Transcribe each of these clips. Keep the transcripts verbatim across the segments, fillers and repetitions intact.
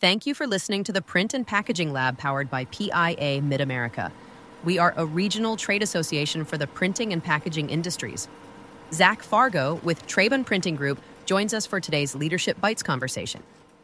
Thank you for listening to the Print and Packaging Lab powered by P I A Mid-America. We are a regional trade association for the printing and packaging industries. Zach Fargo with Traybon Printing Group joins us for today's Leadership Bites conversation.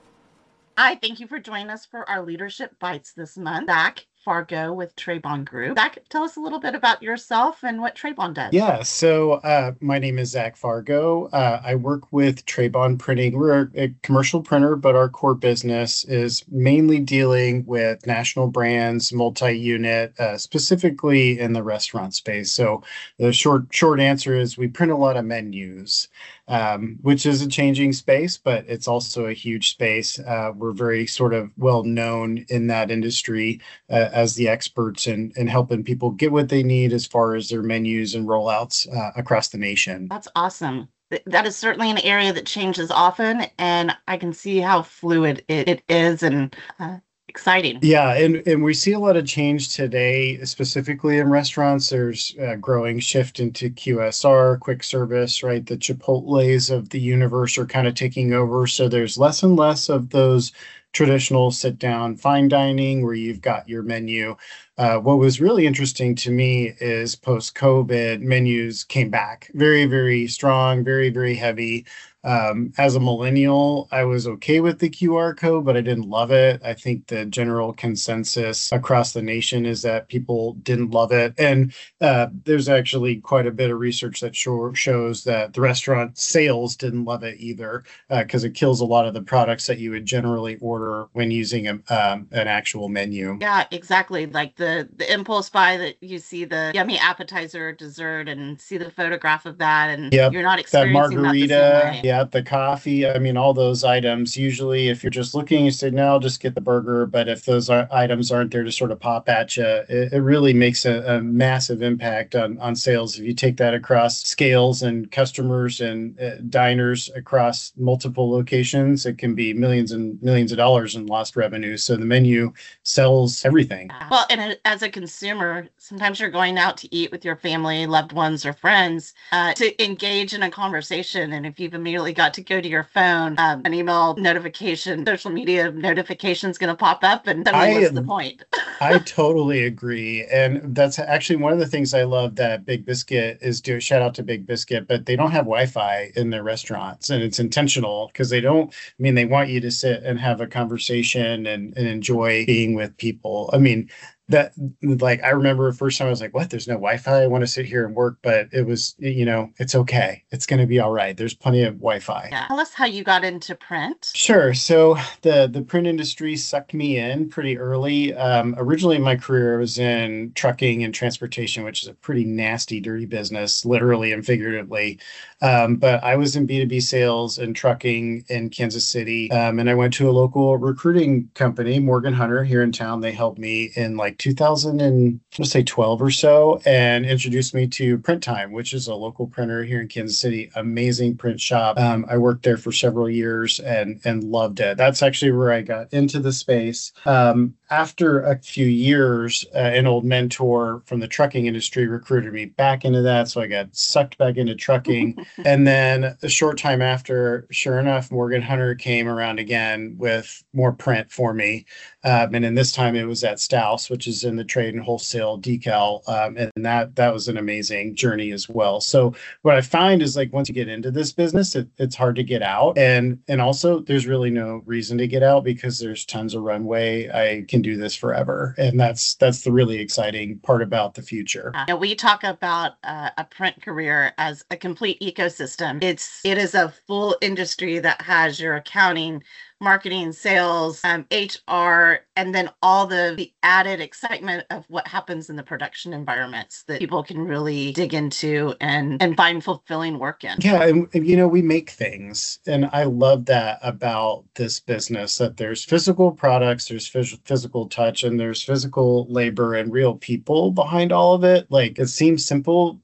Hi, thank you for joining us for our Leadership Bites this month. Zach Fargo with Traybon Group. Zach, tell us a little bit about yourself and what Traybon does. Yeah, so uh, my name is Zach Fargo. Uh, I work with Traybon Printing. We're a, a commercial printer, but our core business is mainly dealing with national brands, multi-unit, uh, specifically in the restaurant space. So the short short answer is we print a lot of menus, um, which is a changing space, but it's also a huge space. Uh, we're very sort of well known in that industry uh, as the experts in, in helping people get what they need as far as their menus and rollouts uh, across the nation. That's awesome. That is certainly an area that changes often, and I can see how fluid it, it is and uh, exciting. Yeah, and, and we see a lot of change today, specifically in restaurants. There's a growing shift into Q S R, quick service, right? The Chipotles of the universe are kind of taking over. So there's less and less of those traditional sit down fine dining where you've got your menu. Uh, what was really interesting to me is post-COVID, menus came back very, very strong, very, very heavy. Um, as a millennial, I was okay with the Q R code, but I didn't love it. I think the general consensus across the nation is that people didn't love it. And uh, there's actually quite a bit of research that show, shows that the restaurant sales didn't love it either, because uh, it kills a lot of the products that you would generally order when using a, um, an actual menu. Yeah, exactly. Like the, the impulse buy that you see the yummy appetizer, dessert, and see the photograph of that, and yep, you're not experiencing that margarita. That the same way. Yeah, the coffee. I mean, all those items. Usually, if you're just looking, you say, no, I'll just get the burger. But if those are, items aren't there to sort of pop at you, it, it really makes a, a massive impact on, on sales. If you take that across scales and customers and uh, diners across multiple locations, it can be millions and millions of dollars in lost revenue. So the menu sells everything. Well, and as a consumer, sometimes you're going out to eat with your family, loved ones, or friends uh, to engage in a conversation. And if you've immediately got to go to your phone, um, an email notification, social media notification is going to pop up, and suddenly I, what's the point? I totally agree. And that's actually one of the things I love that Big Biscuit is doing. Shout out to Big Biscuit, but they don't have Wi-Fi in their restaurants, and it's intentional because they don't, I mean, they want you to sit and have a conversation and, and enjoy being with people. I mean, that, like, I remember the first time I was like, what, there's no Wi-Fi? I want to sit here and work, but it was, you know, it's okay. It's going to be all right. There's plenty of Wi-Fi. Yeah. Tell us how you got into print. Sure. So the, the print industry sucked me in pretty early. Um, originally in my career, I was in trucking and transportation, which is a pretty nasty, dirty business, literally and figuratively. Um, but I was in B two B sales and trucking in Kansas City. Um, and I went to a local recruiting company, Morgan Hunter, here in town. They helped me in like two thousand and let's say twelve or so, and introduced me to Print Time, which is a local printer here in Kansas City. Amazing print shop. Um, I worked there for several years and and loved it. That's actually where I got into the space. Um, after a few years, uh, an old mentor from the trucking industry recruited me back into that, so I got sucked back into trucking. And then a short time after, sure enough, Morgan Hunter came around again with more print for me. Um, and then this time it was at Staus, which is in the trade and wholesale decal. Um, and that that was an amazing journey as well. So what I find is, like, once you get into this business, it, it's hard to get out. And and also there's really no reason to get out because there's tons of runway. I can do this forever. And that's that's the really exciting part about the future. Uh, we talk about uh, a print career as a complete ecosystem. It's it is a full industry that has your accounting, marketing, sales, um, H R, and then all the, the added excitement of what happens in the production environments that people can really dig into and, and find fulfilling work in. Yeah, and, and you know, we make things, and I love that about this business, that there's physical products, there's phys- physical touch, and there's physical labor and real people behind all of it. Like, it seems simple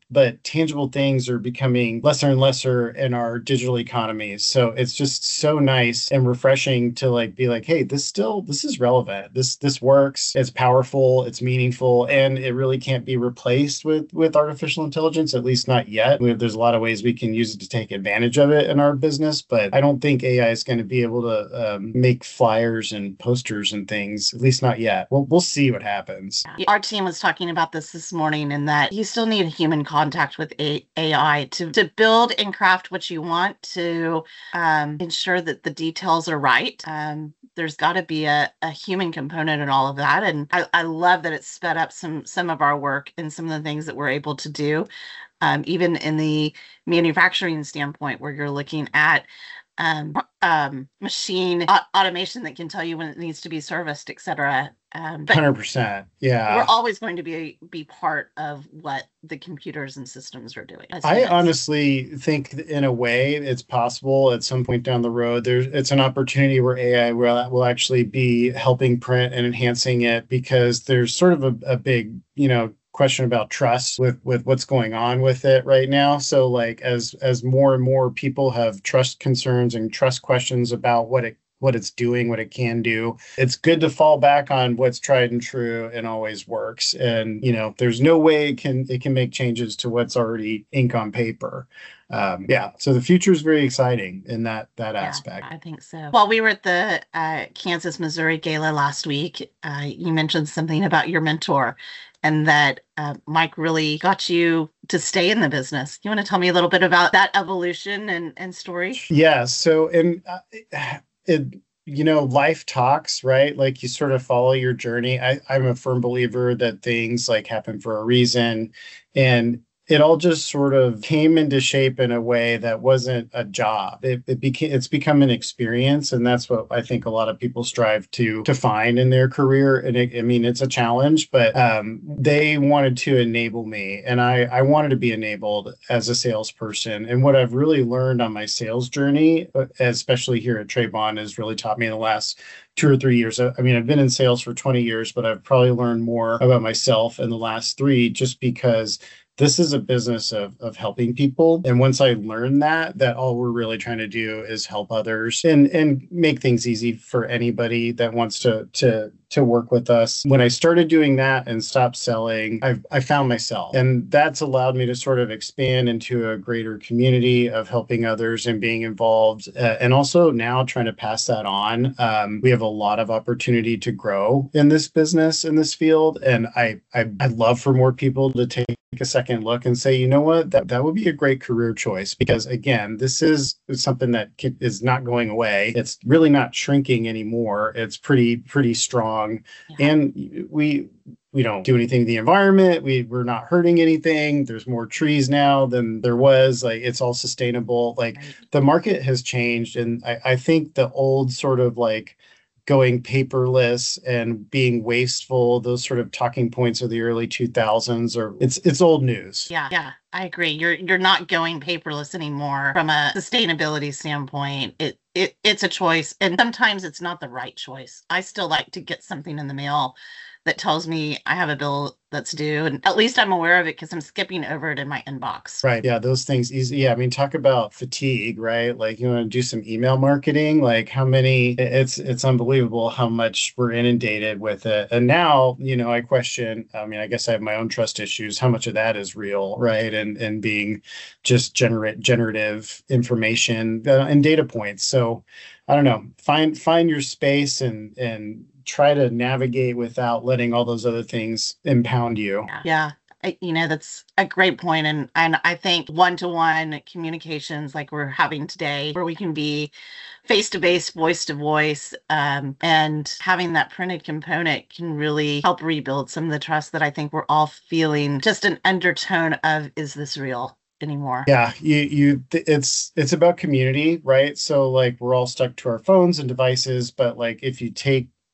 but tangible things are becoming lesser and lesser in our digital economies. So it's just so nice and refreshing to like be like, hey, this still this is relevant. This this works. It's powerful. It's meaningful, and it really can't be replaced with with artificial intelligence, at least not yet. We have, there's a lot of ways we can use it to take advantage of it in our business, but I don't think A I is going to be able to um, make flyers and posters and things, at least not yet. We'll we'll see what happens. Our team was talking about this this morning, and that you still need human contact with A I to to build and craft what you want, to um, ensure that the details are right. Um, there's got to be a, a human component in all of that, and I, I love that it's sped up some some of our work and some of the things that we're able to do, um, even in the manufacturing standpoint, where you're looking at um, um, machine a- automation that can tell you when it needs to be serviced, et cetera. Um, but one hundred percent. Yeah. we're always going to be be part of what the computers and systems are doing. as I humans. honestly think that in a way it's possible at some point down the road. There's it's an opportunity where A I will, will actually be helping print and enhancing it, because there's sort of a, a big, you know, question about trust with with what's going on with it right now. So like as as more and more people have trust concerns and trust questions about what it what it's doing, what it can do, it's good to fall back on what's tried and true and always works. And you know, there's no way it can it can make changes to what's already ink on paper. Um, yeah, so the future is very exciting in that that Yeah, aspect. I think so. While we were at the uh, Kansas Missouri Gala last week, uh, you mentioned something about your mentor, and that uh, Mike really got you to stay in the business. You want to tell me a little bit about that evolution and, and story? Yeah. So, and uh, it, you know, life talks, right? Like you sort of follow your journey. I, I'm a firm believer that things like happen for a reason, and it all just sort of came into shape in a way that wasn't a job. It, it became, it's become an experience. And that's what I think a lot of people strive to, to find in their career. And it, I mean, it's a challenge, but um, they wanted to enable me, and I, I wanted to be enabled as a salesperson. And what I've really learned on my sales journey, especially here at Traybon, has really taught me in the last two or three years. I mean, I've been in sales for twenty years, but I've probably learned more about myself in the last three, just because this is a business of of helping people. And once I learned that, that all we're really trying to do is help others and and make things easy for anybody that wants to to to work with us. When I started doing that and stopped selling, I I found myself. And that's allowed me to sort of expand into a greater community of helping others and being involved. Uh, and also now trying to pass that on. Um, we have a lot of opportunity to grow in this business, in this field. And I, I, I'd love for more people to take a second look and say, you know what, that, that would be a great career choice. Because again, this is something that is not going away. It's really not shrinking anymore. It's pretty, pretty strong. Yeah. And we, we don't do anything to the environment. We, we're not hurting anything. There's more trees now than there was. Like, it's all sustainable. Like, right. The market has changed. And I, I think the old sort of like going paperless and being wasteful, those sort of talking points of the early two thousands, or it's it's old news. Yeah, yeah, I agree. You're you're not going paperless anymore from a sustainability standpoint. It it it's a choice, and sometimes it's not the right choice. I still like to get something in the mail that tells me I have a bill that's due, and at least I'm aware of it because I'm skipping over it in my inbox. Right. Yeah, those things easy. Yeah, I mean, talk about fatigue, right? Like, you want to do some email marketing, like how many, it's it's unbelievable how much we're inundated with it. And now, you know, I question, I mean, I guess I have my own trust issues, how much of that is real, right? And and being just generate generative information uh, and data points. So I don't know, find find your space and and try to navigate without letting all those other things impound you. Yeah. yeah. I, you know, that's a great point. And, and I think one-to-one communications like we're having today, where we can be face-to-face, voice-to-voice, um, and having that printed component can really help rebuild some of the trust that I think we're all feeling, just an undertone of, is this real anymore? Yeah, you you it's it's about community, right? So like we're all stuck to our phones and devices, but like if you take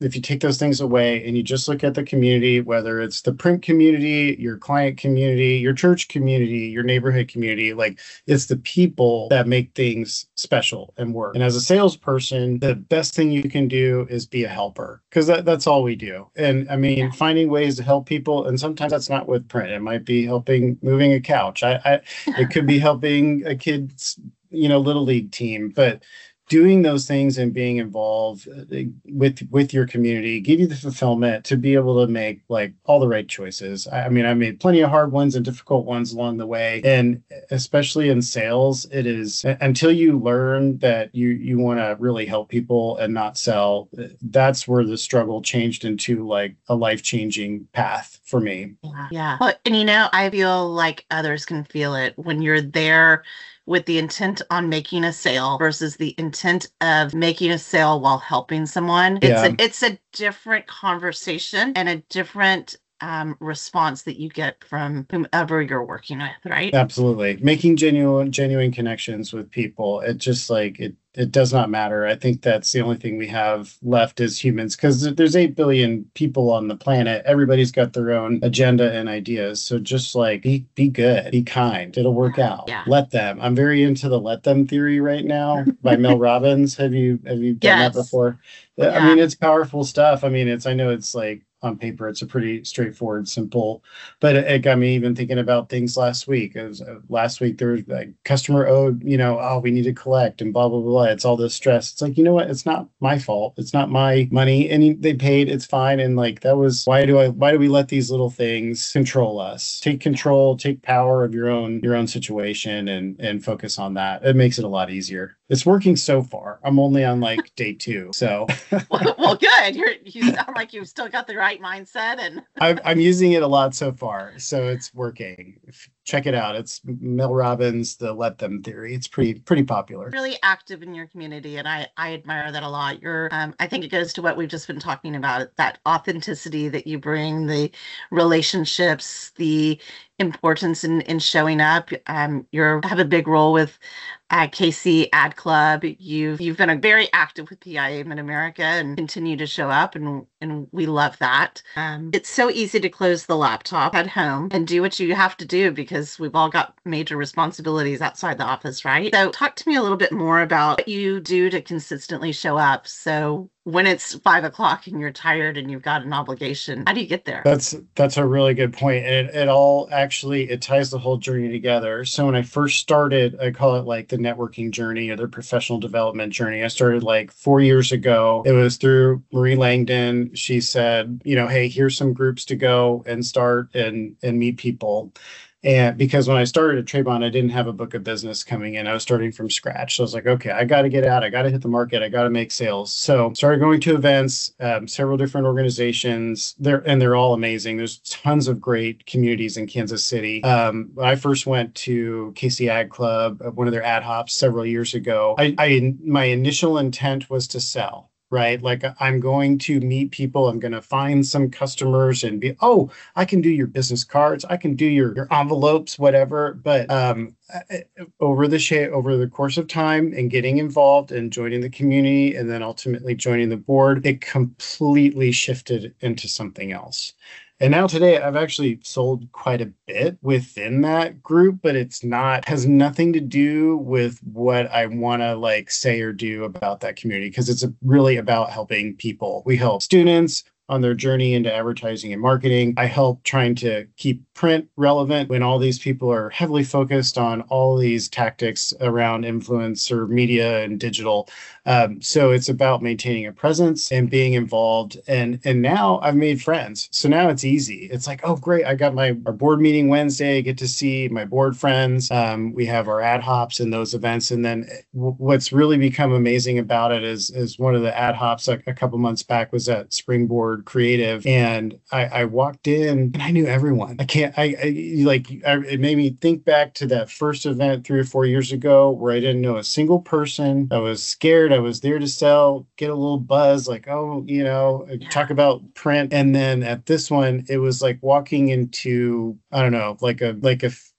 if you take those things away and you just look at the community, whether it's the print community, your client community, your church community, your neighborhood community, like it's the people that make things special and work. And as a salesperson, the best thing you can do is be a helper, because that, that's all we do. And I mean, yeah. finding ways to help people. And sometimes that's not with print. It might be helping moving a couch. I, I it could be helping a kid's, you know, little league team, but doing those things and being involved with with your community give you the fulfillment to be able to make like all the right choices. I, I mean, I made plenty of hard ones and difficult ones along the way. And especially in sales, it is until you learn that you you want to really help people and not sell, that's where the struggle changed into like a life-changing path for me. Yeah. yeah. Well, and you know, I feel like others can feel it when you're there with the intent on making a sale versus the intent of making a sale while helping someone. It's Yeah. a it's a different conversation and a different um, response that you get from whomever you're working with, right? Absolutely. Making genuine genuine connections with people. It just like it it does not matter. I think that's the only thing we have left as humans, because there's eight billion people on the planet. Everybody's got their own agenda and ideas. So just like be be good, be kind. It'll work out. Yeah. Let them. I'm very into the let them theory right now by Mel Robbins. Have you have you done Yes. that before? Yeah. I mean, it's powerful stuff. I mean, it's I know it's like on paper, it's a pretty straightforward, simple, but it, it got me even thinking about things last week. It was, uh, last week there was like customer owed, you know, oh, we need to collect and blah, blah, blah. It's all this stress. It's like, you know what? It's not my fault. It's not my money. And they paid, it's fine. And like, that was, why do I, why do we let these little things control us? Take control, take power of your own, your own situation and, and focus on that. It makes it a lot easier. It's working so far. I'm only on like day two. So well, well, good. You're, you sound like you've still got the right mindset, and I'm, I'm using it a lot so far. So it's working. Check it out. It's Mel Robbins, the let them theory. It's pretty, pretty popular. really active in your community. And I, I admire that a lot. You're, um, I think it goes to what we've just been talking about, that authenticity that you bring, the relationships, the importance in, in showing up. Um, you have a big role with uh, K C Ad Club. You've you've been a very active with P I A Mid-America and continue to show up, and and we love that. Um, it's so easy to close the laptop at home and do what you have to do because we've all got major responsibilities outside the office, right? So talk to me a little bit more about what you do to consistently show up. So when it's five o'clock and you're tired and you've got an obligation, how do you get there? That's that's a really good point. And it, it all actually, it ties the whole journey together. So when I first started, I call it like the networking journey or the professional development journey. I started like four years ago. It was through Marie Langdon. She said, you know, hey, here's some groups to go and start and and meet people. And because when I started at Trabon, I didn't have a book of business coming in. I was starting from scratch. So I was like, okay, I got to get out. I got to hit the market. I got to make sales. So started going to events, um, several different organizations. They're, and they're all amazing. There's tons of great communities in Kansas City. Um, when I first went to K C Ad Club, one of their ad hops several years ago, I, I my initial intent was to sell. Right? Like I'm going to meet people. I'm going to find some customers and be, oh, I can do your business cards. I can do your, your envelopes, whatever. But um, over the sh- over the course of time and getting involved and joining the community and then ultimately joining the board, it completely shifted into something else. And now today I've actually sold quite a bit within that group, but it's not, has nothing to do with what I want to like say or do about that community, because it's a, really about helping people. We help students on their journey into advertising and marketing. I help trying to keep print relevant when all these people are heavily focused on all these tactics around influencer media and digital. Um, so it's about maintaining a presence and being involved. And and now I've made friends. So now it's easy. It's like, oh, great. I got my our board meeting Wednesday. I get to see my board friends. Um, we have our ad hops in those events. And then w- what's really become amazing about it is, is one of the ad hops like a couple months back was at Springboard Creative. And I, I walked in and I knew everyone. I can't, I, I like, I, it made me think back to that first event three or four years ago where I didn't know a single person. I was scared. I was there to sell, get a little buzz, like, oh, you know, Yeah. talk about print. And then at this one, it was like walking into, I don't know, like a, like a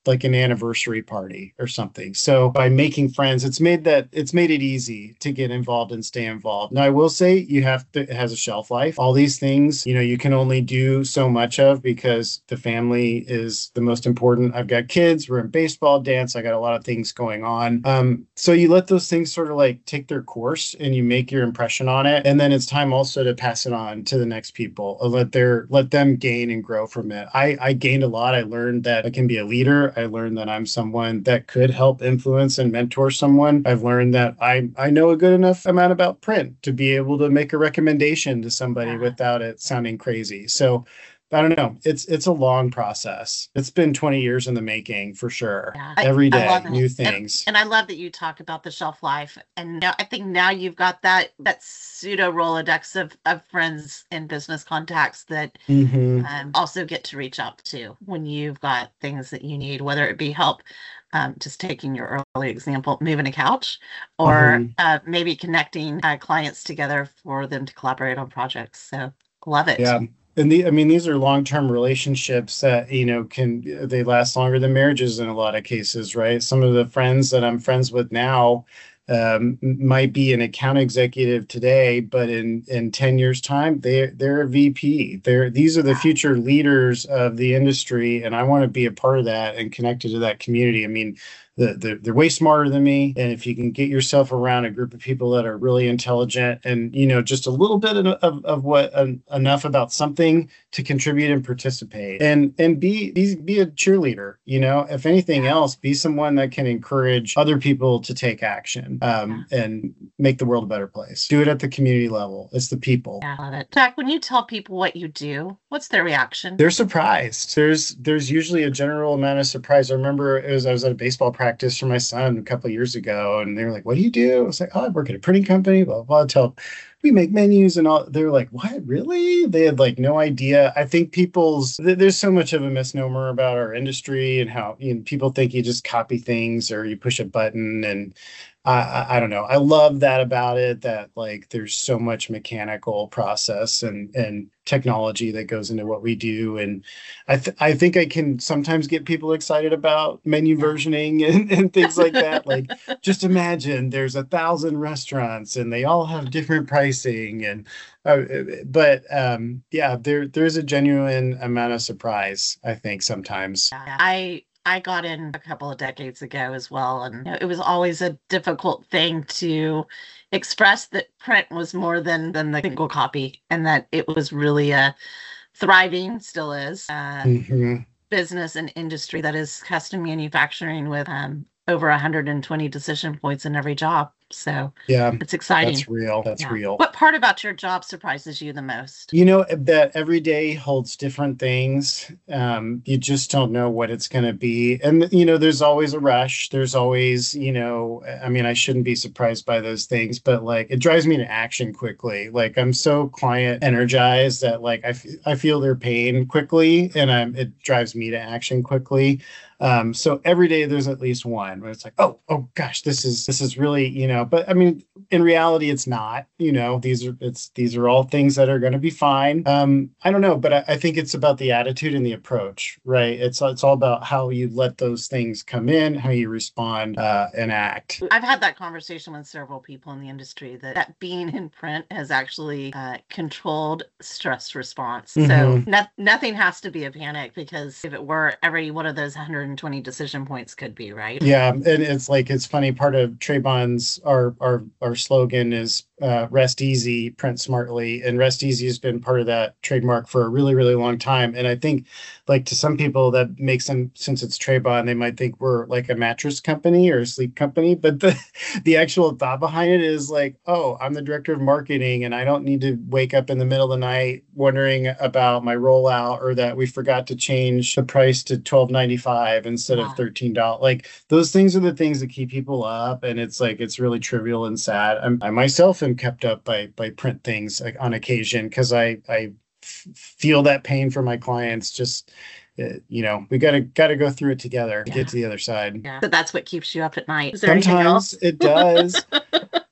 like an anniversary party or something. So by making friends, it's made that it's made it easy to get involved and stay involved. Now I will say you have to, it has a shelf life. All these things, you know, you can only do so much of because the family is the most important. I've got kids, we're in baseball, dance, I got a lot of things going on. Um, so you let those things sort of like take their course and you make your impression on it. And then it's time also to pass it on to the next people. Let their let them gain and grow from it. I, I gained a lot. I learned that I can be a leader. I learned that I'm someone that could help influence and mentor someone. I've learned that I, I know a good enough amount about print to be able to make a recommendation to somebody Yeah. without it sounding crazy. So I don't know. It's it's a long process. It's been twenty years in the making for sure. Yeah. I- Every I day, love it. new And- things. And I love that you talk about the shelf life. And now I think now you've got that that pseudo Rolodex of, of friends and business contacts that Mhm. um, also get to reach out to when you've got things that you need, whether it be help, um, just taking your early example, moving a couch, or Mhm. uh, maybe connecting uh, clients together for them to collaborate on projects. So love it. Yeah. And the, I mean, these are long-term relationships that, you know, can, they last longer than marriages in a lot of cases, right? Some of the friends that I'm friends with now um, might be an account executive today, but in, in ten years time, they, they're a V P. They're, these are the future leaders of the industry. And I want to be a part of that and connected to that community. I mean, the, the, they're way smarter than me. And if you can get yourself around a group of people that are really intelligent and, you know, just a little bit of, of, of what uh, enough about something to contribute and participate and, and be, be, be a cheerleader, you know, if anything else, be someone that can encourage other people to take action um, and make the world a better place. Do it at the community level. It's the people. Yeah, I love it. Jack, when you tell people what you do, what's their reaction? They're surprised. There's there's usually a general amount of surprise. I remember it was I was at a baseball practice for my son a couple of years ago, and they were like, "What do you do?" I was like, "Oh, I work at a printing company." Blah blah. blah. I tell we make menus and all. They were like, "What? Really?" They had like no idea. I think people's th- there's so much of a misnomer about our industry and how you know, people think you just copy things or you push a button and. I, I, I don't know. I love that about it, that like there's so much mechanical process and, and technology that goes into what we do. And I, th- I think I can sometimes get people excited about menu versioning and, and things like that. Like just imagine there's a thousand restaurants and they all have different pricing. And uh, but um, yeah, there there's a genuine amount of surprise, I think, sometimes. Yeah. I I got in a couple of decades ago as well, and you know, it was always a difficult thing to express that print was more than than the single copy, and that it was really a thriving, still is, uh, Mhm. business and industry that is custom manufacturing with um, over one hundred twenty decision points in every job. So Yeah, it's exciting. that's real. That's Yeah. real. What part about your job surprises you the most? You know, that every day holds different things. Um, you just don't know what it's going to be. And, you know, there's always a rush. There's always, you know, I mean, I shouldn't be surprised by those things, but like it drives me to action quickly. Like I'm so client energized that like I, f- I feel their pain quickly and I'm, it drives me to action quickly. Um, so every day there's at least one where it's like, oh, oh gosh, this is, this is really, you know, but I mean, in reality, it's not, you know, these are, it's, these are all things that are going to be fine. Um, I don't know, but I, I think it's about the attitude and the approach, right? It's, it's all about how you let those things come in, how you respond, uh, and act. I've had that conversation with several people in the industry that, that being in print has actually uh, controlled stress response. So Mhm. no, nothing has to be a panic, because if it were, every one of those one hundred twenty decision points could be, right? Yeah, and it's like it's funny. Part of Traybon's our our our slogan is uh, "Rest Easy, Print Smartly," and Rest Easy has been part of that trademark for a really really long time. And I think, like to some people, that makes them, since it's Traybon, they might think we're like a mattress company or a sleep company. But the the actual thought behind it is like, oh, I'm the director of marketing, and I don't need to wake up in the middle of the night wondering about my rollout or that we forgot to change the price to twelve ninety-five instead Wow. of thirteen dollars. Like those things are the things that keep people up, and it's like it's really trivial and sad. I'm, I myself am kept up by by print things like, on occasion because I I f- feel that pain for my clients. Just uh, you know, we gotta gotta go through it together to Yeah. get to the other side. Yeah. So that's what keeps you up at night. Is there anything else? Sometimes it does.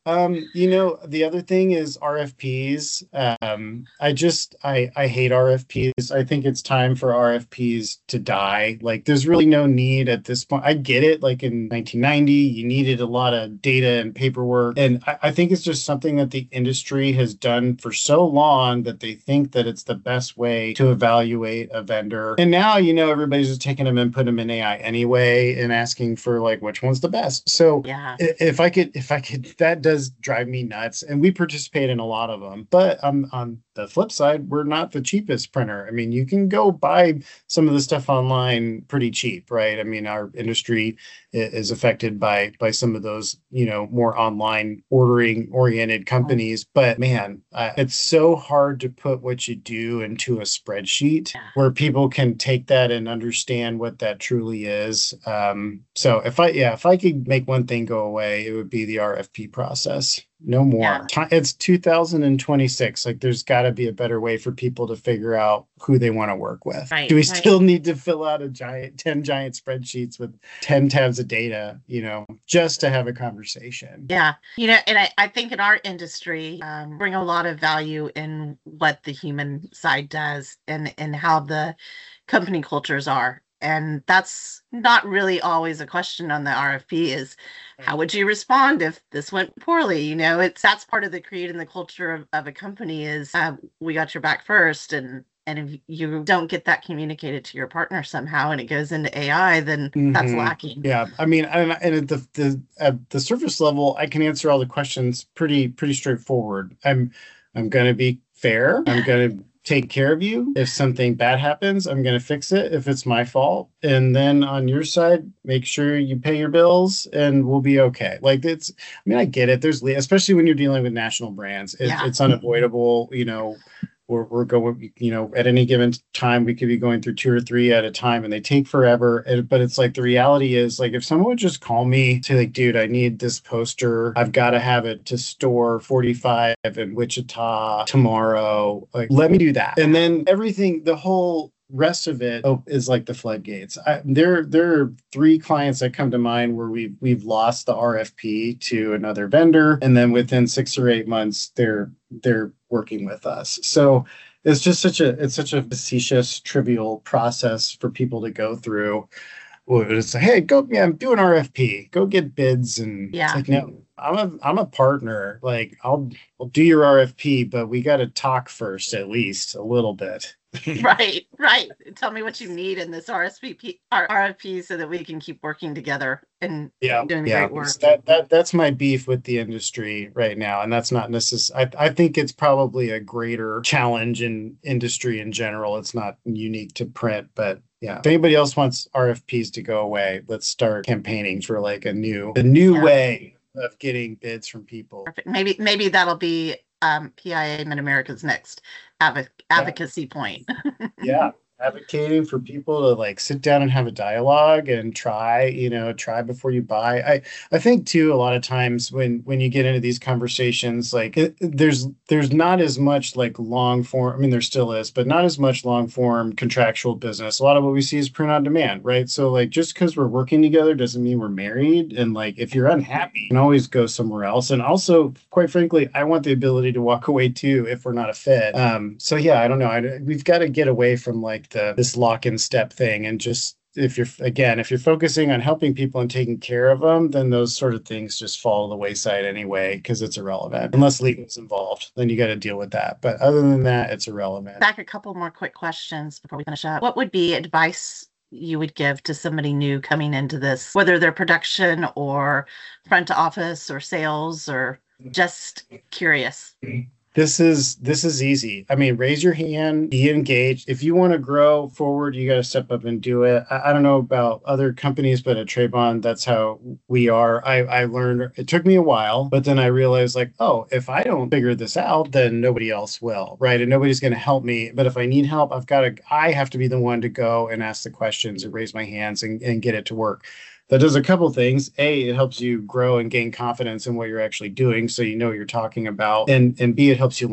Um, you know, the other thing is R F Ps. Um, I just I I hate R F Ps. I think it's time for R F Ps to die. Like there's really no need at this point. I get it, like in nineteen ninety, you needed a lot of data and paperwork. And I, I think it's just something that the industry has done for so long that they think that it's the best way to evaluate a vendor. And now, you know, everybody's just taking them and putting them in A I anyway and asking for like which one's the best. So Yeah. if I could, if I could, that does drive me nuts. And we participate in a lot of them. But um, on the flip side, we're not the cheapest printer. I mean, you can go buy some of the stuff online pretty cheap, right? I mean, our industry i- is affected by by some of those, you know, more online ordering oriented companies. But man, uh, it's so hard to put what you do into a spreadsheet Yeah. where people can take that and understand what that truly is. Um, so if I, yeah, if I could make one thing go away, it would be the R F P process. No more. Yeah. Ti- It's two thousand twenty-six. Like there's got to be a better way for people to figure out who they want to work with. Right, Do we right. still need to fill out a giant ten giant spreadsheets with ten tabs of data, you know, just to have a conversation? Yeah, you know, and I, I think in our industry, um, bring a lot of value in what the human side does and, and how the company cultures are. And that's not really always a question on the R F P is how would you respond if this went poorly? You know, it's that's part of the creating the culture of, of a company is uh, we got your back first. And and if you don't get that communicated to your partner somehow and it goes into A I, then that's Mhm. lacking. Yeah, I mean, and, and at the the at the surface level, I can answer all the questions pretty pretty straightforward. I'm I'm going to be fair. I'm going to take care of you. If something bad happens, I'm going to fix it if it's my fault. And then on your side, make sure you pay your bills and we'll be okay. Like it's, I mean, I get it. There's, especially when you're dealing with national brands, it, Yeah. it's unavoidable, you know. We're, we're going, you know, at any given time, we could be going through two or three at a time and they take forever. And, but it's like the reality is like if someone would just call me, say like, dude, I need this poster. I've got to have it to store forty-five in Wichita tomorrow. Like, let me do that. And then everything, the whole rest of it oh, is like the floodgates. I, there, there are three clients that come to mind where we've we've lost the R F P to another vendor, and then within six or eight months, they're they're working with us. So it's just such a it's such a facetious, trivial process for people to go through. Well, it's like, hey, go, yeah, do an R F P, go get bids, and Yeah. it's like, no, I'm a I'm a partner. Like I'll I'll do your R F P, but we got to talk first, at least a little bit. Right, right. Tell me what you need in this R S V P, R- RFP so that we can keep working together and Yeah, doing the yeah. great work. That that that's my beef with the industry right now, and that's not necessary. I I think it's probably a greater challenge in industry in general. It's not unique to print, but yeah. If anybody else wants R F Ps to go away, let's start campaigning for like a new a new Yeah. way of getting bids from people. Perfect. Maybe maybe that'll be um, P I A Mid America's next advo- advocacy point. Yeah. Advocating for people to like sit down and have a dialogue and try, you know, try before you buy. I, I think too, a lot of times when, when you get into these conversations, like it, there's, there's not as much like long form. I mean, there still is, but not as much long form contractual business. A lot of what we see is print on demand, right? So like, just because we're working together doesn't mean we're married. And like, if you're unhappy, you can always go somewhere else. And also, quite frankly, I want the ability to walk away too, if we're not a fit. Um, so yeah, I don't know. I, we've got to get away from like the this lock and step thing and just if you're again if you're focusing on helping people and taking care of them, then those sort of things just fall to the wayside anyway because it's irrelevant unless legal is involved. Then you got to deal with that, but other than that, it's irrelevant. Back a couple more quick questions before we finish up. What would be advice you would give to somebody new coming into this, whether they're production or front office or sales or just curious? This is this is easy. I mean, raise your hand, be engaged. If you want to grow forward, you got to step up and do it. I, I don't know about other companies, but at Traybon, that's how we are. I, I learned, it took me a while, but then I realized like, oh, if I don't figure this out, then nobody else will, right? And nobody's going to help me. But if I need help, I've got to, I have to be the one to go and ask the questions and raise my hands and, and get it to work. That does a couple things. A, it helps you grow and gain confidence in what you're actually doing, so you know what you're talking about. And and B, it helps you learn.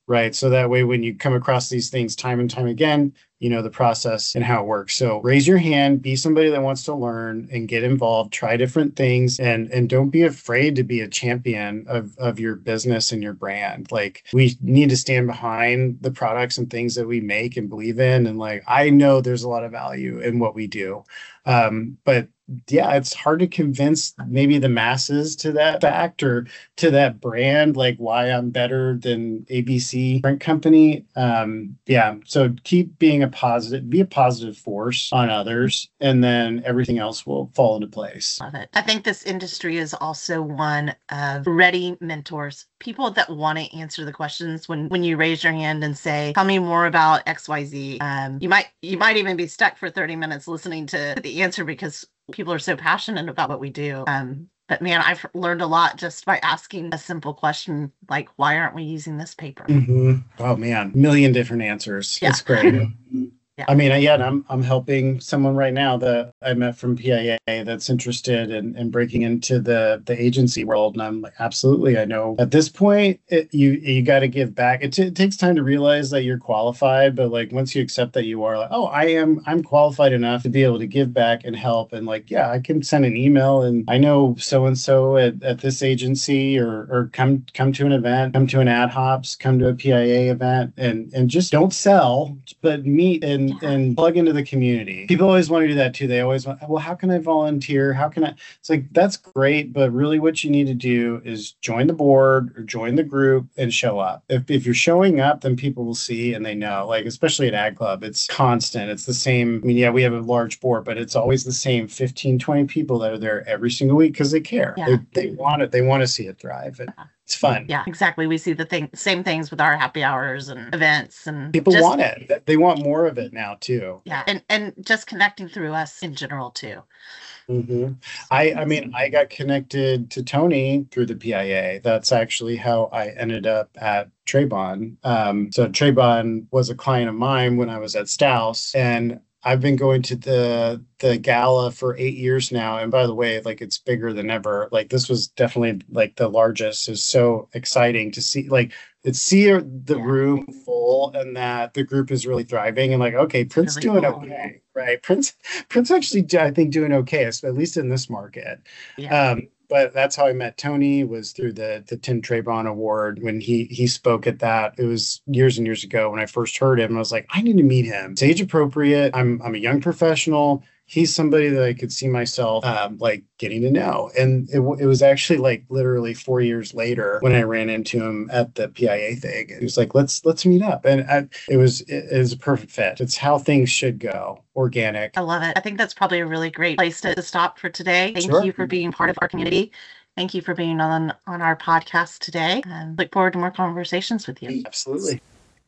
right? So that way, when you come across these things time and time again, you know the process and how it works. So raise your hand, be somebody that wants to learn and get involved, try different things, and and don't be afraid to be a champion of, of your business and your brand. Like, we need to stand behind the products and things that we make and believe in. And like, I know there's a lot of value in what we do. Um, but yeah, it's hard to convince maybe the masses to that fact or to that brand, like why I'm better than A B C print company. Um, yeah. So keep being a positive, be a positive force on others, and then everything else will fall into place. Love it. I think this industry is also one of ready mentors, people that want to answer the questions when, when you raise your hand and say, tell me more about X Y Z. Um, you might, you might even be stuck for thirty minutes listening to the answer because people are so passionate about what we do. Um, but man, I've learned a lot just by asking a simple question like, why aren't we using this paper? Mm-hmm. Oh man, million different answers. Yeah. It's great. Yeah. I mean, yeah, I'm I'm helping someone right now that I met from P I A that's interested in, in breaking into the the agency world, and I'm like, absolutely. I know at this point, it, you you got to give back. It, t- it takes time to realize that you're qualified, but like once you accept that you are, like, oh, I am, I'm qualified enough to be able to give back and help, and like, yeah, I can send an email, and I know so and so at at this agency, or or come come to an event, come to an ad hops, come to a P I A event, and and just don't sell, but meet and and plug into the community. People always want to do that too. They always want, well, how can I volunteer? How can I? It's like, that's great, but really what you need to do is join the board or join the group and show up. If, if you're showing up, then people will see and they know, like, especially at Ag Club, it's constant. It's the same. I mean, yeah, we have a large board, but it's always the same fifteen, twenty people that are there every single week because they care. Yeah. They, they want it. They want to see it thrive. And, it's fun. Yeah, exactly. We see the thing, same things with our happy hours and events, and people just, want it. They want more of it now too. Yeah, and and just connecting through us in general too. Mm-hmm. I I mean, I got connected to Tony through the P I A. That's actually how I ended up at Trebon. Um, so Trebon was a client of mine when I was at Stouse, and I've been going to the the gala for eight years now. And by the way, like, it's bigger than ever. Like, this was definitely like the largest. It's so exciting to see, like, it's see the Yeah. room full and that the group is really thriving. And like, okay, Prince really doing cool. okay, right? Prince, Prince actually, I think, doing okay, at least in this market. Yeah. Um, but that's how I met Tony, was through the the Tim Trebon Award when he he spoke at that. It was years and years ago when I first heard him. I was like, I need to meet him. It's age appropriate. I'm I'm a young professional. He's somebody that I could see myself um, like getting to know. And it, it was actually like literally four years later when I ran into him at the P I A thing. He was like, let's let's meet up. And I, it was it, it was a perfect fit. It's how things should go. Organic. I love it. I think that's probably a really great place to, to stop for today. Thank Sure. you for being part of our community. Thank you for being on on our podcast today. And look forward to more conversations with you. Absolutely.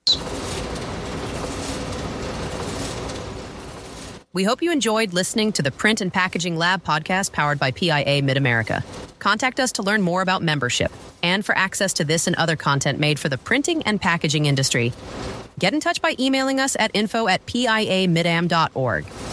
We hope you enjoyed listening to the Print and Packaging Lab podcast powered by P I A Mid-America. Contact us to learn more about membership and for access to this and other content made for the printing and packaging industry. Get in touch by emailing us at info at p i a midam dot org.